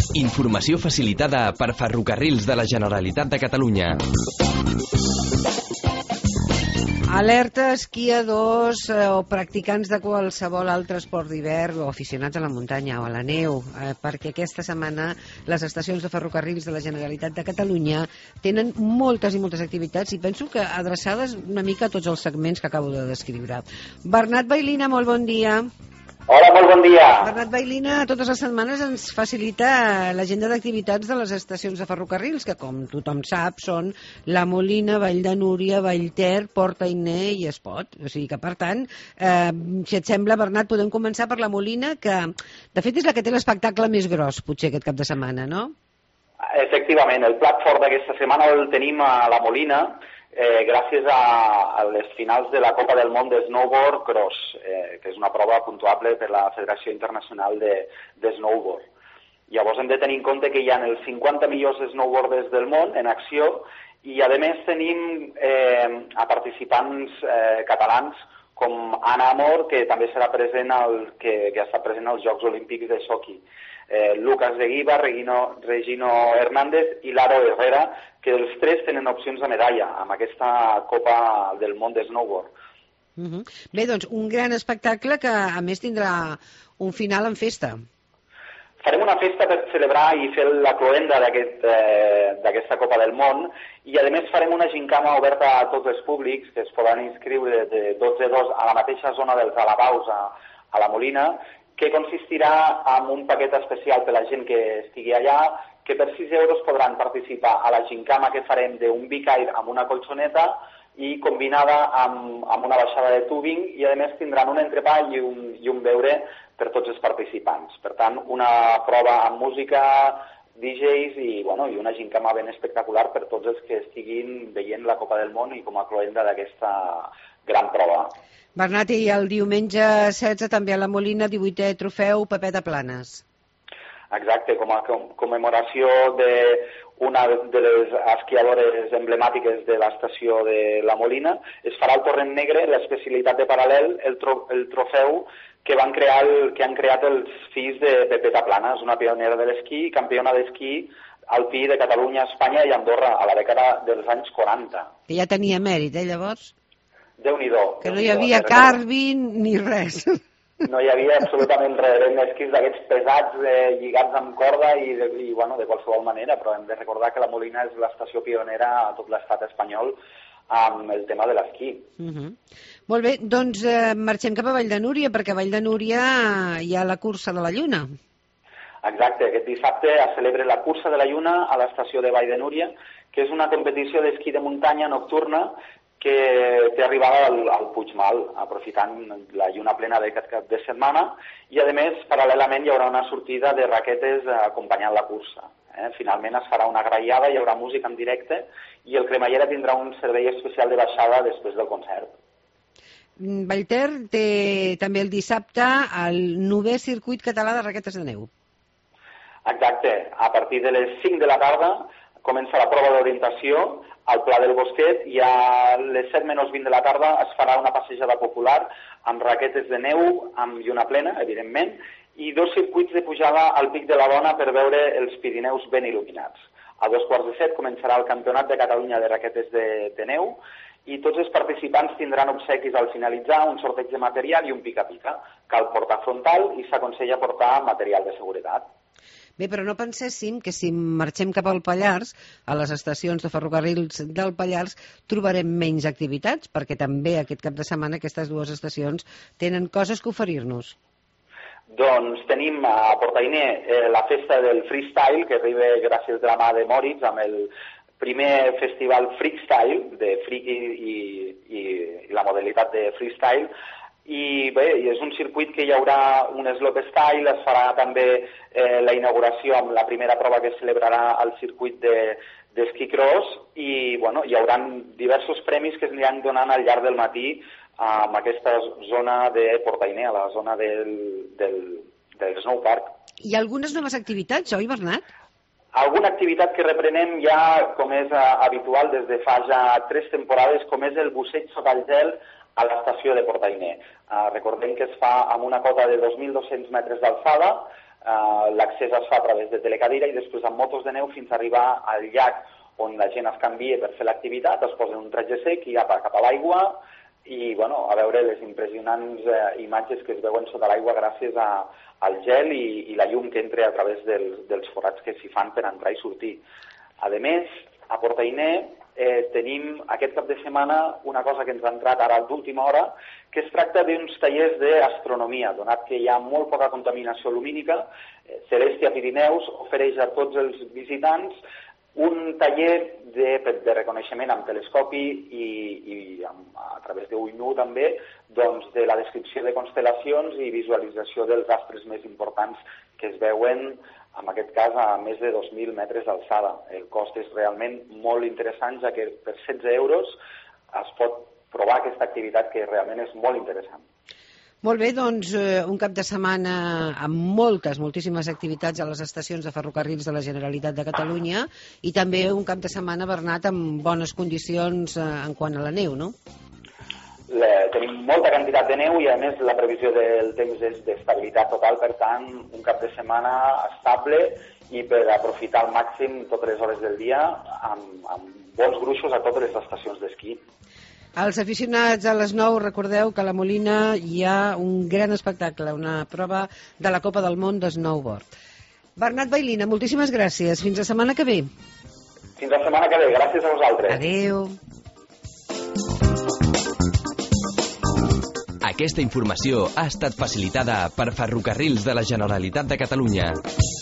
Informació facilitada per Ferrocarrils de la Generalitat de Catalunya. Alerta esquiadors o practicants de qualsevol altre esport d'hivern o aficionats a la muntanya o a la neu, perquè aquesta setmana les estacions de ferrocarrils de la Generalitat de Catalunya tenen moltes i moltes activitats i penso que adreçades una mica a tots els segments que acabo de descriure. Bernat Bailina, molt bon dia. Hola, molt bon dia. Bernat Bailina totes les setmanes ens facilita l'agenda d'activitats de les estacions de ferrocarrils, que com tothom sap són La Molina, Vall de Núria, Vallter, Port Ainé i Espot. O sigui que, per tant, si et sembla, Bernat, podem començar per La Molina, que de fet és la que té l'espectacle més gros, potser aquest cap de setmana, no? Efectivament, el plat fort d'aquesta setmana el tenim a La Molina, gràcies a les finals de la Copa del Món de Snowboard Cross, que és una prova puntuable per la Federació Internacional de Snowboard. Llavors hem de tenir en compte que hi ha els 50 millors snowboarders del món en acció i a més tenim a participants catalans com Anna Amor, que també serà present que ha estat present als Jocs Olímpics de Sochi. Lucas de Guiva, Regino Hernández i Laro Herrera, que els tres tenen opcions de medalla amb aquesta Copa del Món de Snowboard. Bé, doncs, un gran espectacle que a més tindrà un final en festa. Farem una festa per celebrar i fer la cloenda d'aquesta Copa del Món i a més farem una gincama oberta a tots els públics que es poden inscriure de 12-2 a la mateixa zona dels Alabaus a La Molina, que consistirà en un paquet especial per a la gent que estigui allà, que per 6 euros podran participar a la gincama que farem d'un Big Air amb una colxoneta i combinada amb una baixada de tubing i a més tindran un entrepà i un beure per tots els participants. Per tant, una prova amb música, DJs i una gincama ben espectacular per tots els que estiguin veient la Copa del Món i com a cloenda d'aquesta gran prova. Bernat, i el diumenge 16 també a La Molina, 18è trofeu Pepeta Planes. Exacte, com a commemoració d'una de les esquiadores emblemàtiques de l'estació de La Molina, es farà el Torrent Negre, l'especialitat de paral·lel, el trofeu que han creat els fills de Pepeta Planes, una pionera de l'esquí, campiona d'esquí alpí de Catalunya, Espanya i Andorra a la dècada dels anys 40. Que ja tenia mèrit, llavors? Déu-n'hi-do. Que no hi havia càrbing ni res. No hi havia absolutament res, eren esquís d'aquests pesats lligats amb corda i de qualsevol manera, però hem de recordar que La Molina és l'estació pionera a tot l'estat espanyol amb el tema de l'esquí. Molt bé, doncs marxem cap a Vall de Núria, perquè a Vall de Núria hi ha la cursa de la Lluna. Exacte, aquest dissabte es celebra la cursa de la Lluna a l'estació de Vall de Núria, que és una competició d'esquí de muntanya nocturna que té arribada al Puigmal, aprofitant la lluna plena d'aquest cap de setmana, i a més, paral·lelament, hi haurà una sortida de raquetes acompanyant la cursa. Finalment es farà una grallada, hi haurà música en directe, i el Cremallera tindrà un servei especial de baixada després del concert. Vallter té també el dissabte el 9è circuit català de raquetes de neu. Exacte, a partir de les 5 de la tarda comença la prova d'orientació al Pla del Bosquet i a les 7:20 de la tarda es farà una passejada popular amb raquetes de neu, amb lluna plena, evidentment, i 2 circuits de pujada al Pic de la Dona per veure els Pirineus ben il·luminats. A 6:45 començarà el Campionat de Catalunya de raquetes de neu i tots els participants tindran obsequis al finalitzar, un sorteig de material i un pica-pica. Cal portar frontal i s'aconsella portar material de seguretat. Bé, però no penséssim que si marxem cap al Pallars, a les estacions de ferrocarrils del Pallars, trobarem menys activitats, perquè també aquest cap de setmana aquestes dues estacions tenen coses que oferir-nos. Doncs tenim a Port Ainé la festa del freestyle, que arriba gràcies a la mà de Moritz, amb el primer festival freestyle, de friki i la modalitat de freestyle. I bé, és un circuit que hi haurà un slopestyle, es farà també la inauguració amb la primera prova que es celebrarà al circuit d'esquí cross i hi haurà diversos premis que es aniran donant al llarg del matí en aquesta zona de Port Ainé, a la zona del snowpark. Hi ha algunes noves activitats, oi, Bernat? Alguna activitat que reprenem ja, com és habitual des de fa ja 3 temporades, com és el busseig sota el gel a l'estació de Port Ainé. Recordem que es fa amb una cota de 2.200 metres d'alçada, l'accés es fa a través de telecadira i després amb motos de neu fins a arribar al llac on la gent es canvia per fer l'activitat, es posa un tratge sec i cap a l'aigua i a veure les impressionants imatges que es veuen sota l'aigua gràcies al gel i la llum que entra a través dels forats que s'hi fan per entrar i sortir. A més, a Portainer tenim aquest cap de setmana una cosa que ens ha entrat ara d'última hora, que es tracta d'uns tallers d'astronomia, donat que hi ha molt poca contaminació lumínica. Celestia Pirineus ofereix a tots els visitants un taller de reconeixement amb telescopi i a través d'ull nu també, doncs de la descripció de constel·lacions i visualització dels astres més importants que es veuen, en aquest cas, a més de 2.000 metres d'alçada. El cost és realment molt interessant, ja que per 16 euros es pot provar aquesta activitat que realment és molt interessant. Molt bé, doncs un cap de setmana amb moltíssimes activitats a les estacions de ferrocarrils de la Generalitat de Catalunya i també un cap de setmana, Bernat, amb bones condicions en quant a la neu, no? Tenim molta quantitat de neu i a més la previsió del temps és d'estabilitat total, per tant un cap de setmana estable i per aprofitar al màxim totes les hores del dia amb bons gruixos a totes les estacions d'esquí. Els aficionats a les 9, recordeu que a la Molina hi ha un gran espectacle, una prova de la Copa del Món de snowboard. Bernat Bailina, moltíssimes gràcies. Fins la setmana que ve. Fins la setmana que ve. Gràcies a vosaltres. Adéu. Aquesta informació ha estat facilitada per Ferrocarrils de la Generalitat de Catalunya.